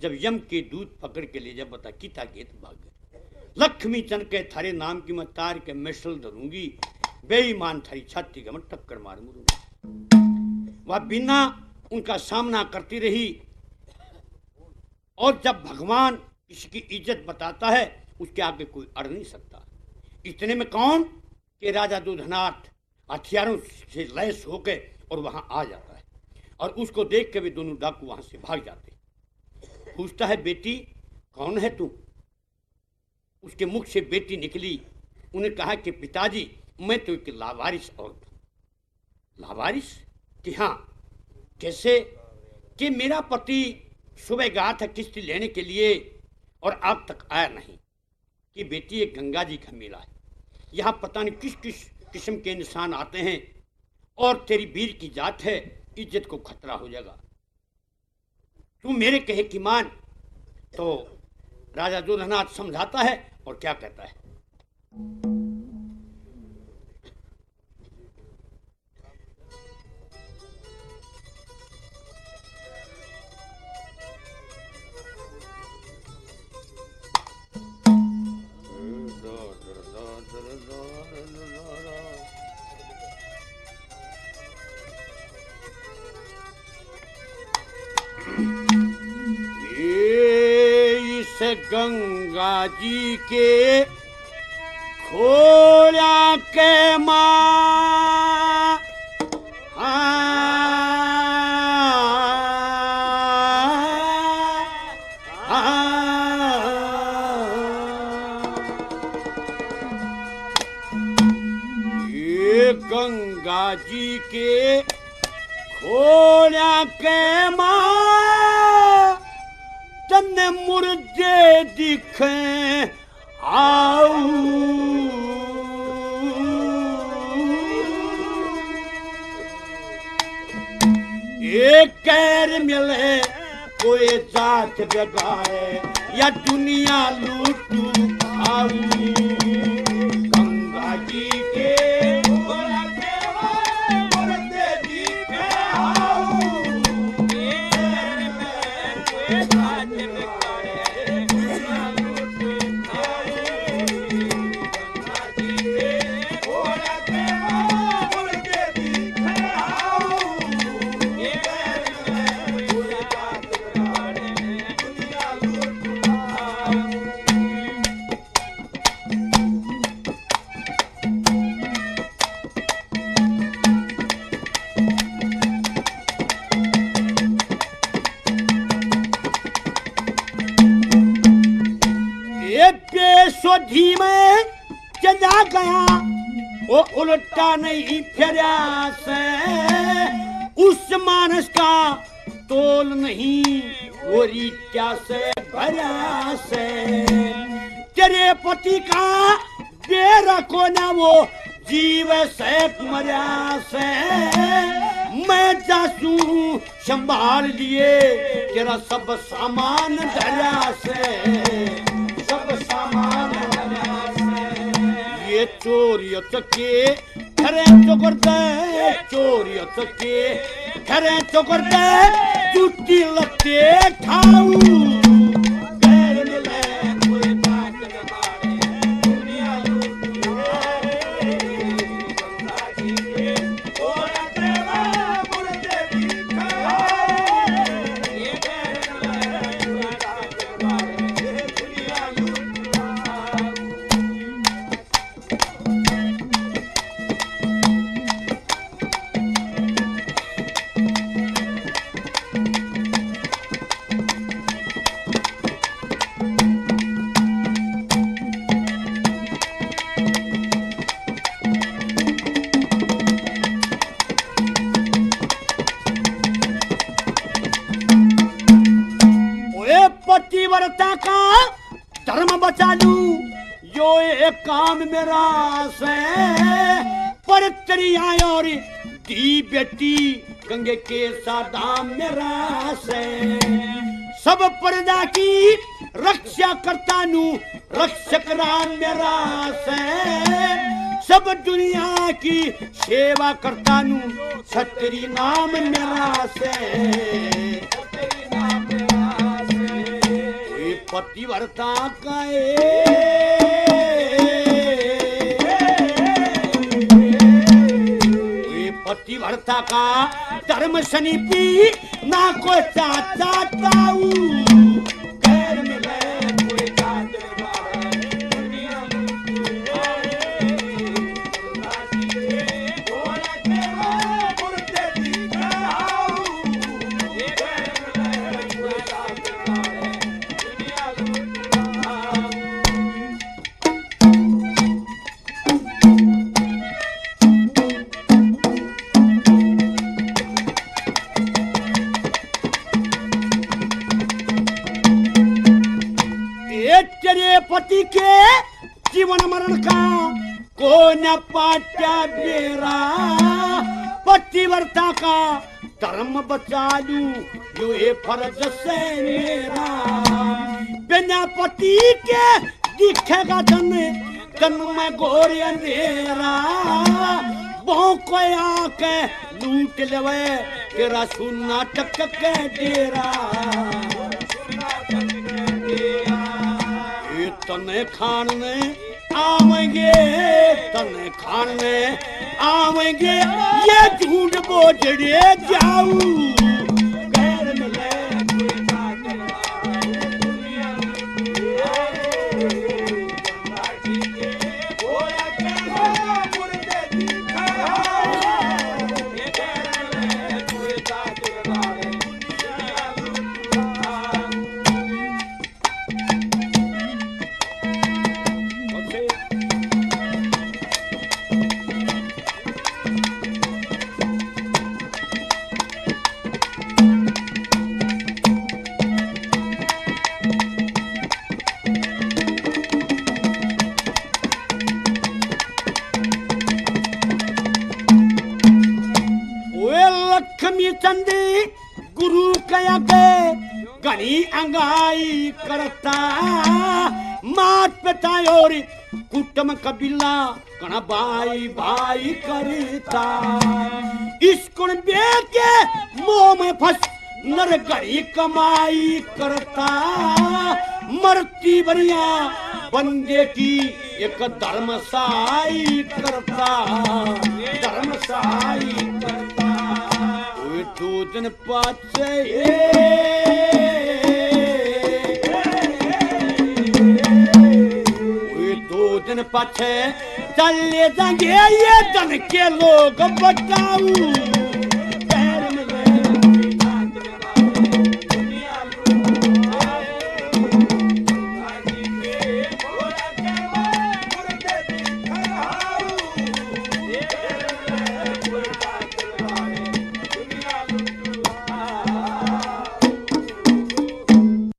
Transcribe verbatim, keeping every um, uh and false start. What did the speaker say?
जब यम के दूध पकड़ के ले जा बता किता गेत भाग गए। लक्ष्मी चंद के थारे नाम की मैं तार के मिसल धरूंगी, बेईमान थारी छाती का मैं टक्कर मार मुरूंगी। वह बिना उनका सामना करती रही। और जब भगवान किसी की इज्जत बताता है उसके आगे कोई अड़ नहीं सकता। इतने में कौन कि राजा दूधनाथ हथियारों से लैस होकर और वहां आ जाता है और उसको देख के भी दोनों डाकू वहां से भाग जाते। पूछता है बेटी कौन है तू? उसके मुख से बेटी निकली। उन्हें कहा कि पिताजी मैं तो एक लावारिस औरत हूं। लावारिस? कि हाँ। कैसे? कि मेरा पति सुबह गया था किश्ती लेने के लिए और अब तक आया नहीं। कि बेटी एक गंगा जी का मेला है, यहाँ पता नहीं किस किस किस्म के इंसान आते हैं और तेरी वीर की जात है, इज्जत को खतरा हो जाएगा, तू मेरे कहे की मान। तो राजा दूधनाथ समझाता है और क्या कहता है। गंगा जी के खोया के माँ ये गंगा जी के खोया के माँ तन्ने मुर्दे दिखे आओ। एक कैर मिले कोई जात जगाए या दुनिया लूटू खाऊ। गंगा जी के सोधी में चला गया वो उल्टा नहीं फिरा से। उस मानस का तोल नहीं वो रीत्या से भरा से। तेरे पति का बेरा को ना वो जीव से मरा से। मैं जासू संभाल लिए तेरा सब सामान धरा से। सब सामान ये चोरियत के घरे चोकर दे, चोरियत के घरे चोकर दे, टूटी लते खाऊ। पतिव्रता का धर्म बचा लू यो एक काम मेरा से। पर त्रिया और दी बेटी गंगे के सादाम मेरा से। सब प्रजा की रक्षा करता नू रक्षक राम मेरा से। सब दुनिया की सेवा करता नू छतरी नाम मेरा से। पतिव्रता का पतिव्रता का धर्म सनीपी ना को चाचा ताऊ घर मिले कोई पति के जीवन मरण का को न पाट्या बेरा पतिव्रता का धर्म बचा लू जो ये फर्ज से मेरा बिना पति के दिखेगा धन तन में घोर अंधेरा बहु को आके लूट लेवे तेरा सुना टक के डेरा तने खाने आवेंगे तने खाने आवेंगे ये झूठ बोझड़े जाऊ घर मिले चंदी गुरु कया के घनी अंगाई करता मात पिता और कुटुंब कबीला कना भाई भाई करता इस कुण के मोह में फंस नर घड़ी कमाई करता मरती बनिया बंदे की एक धर्म सहाय करता धर्म सहाय करता दो दिन पाचे दो दिन पाछे चले जाएंगे ये धन के लोग बताऊ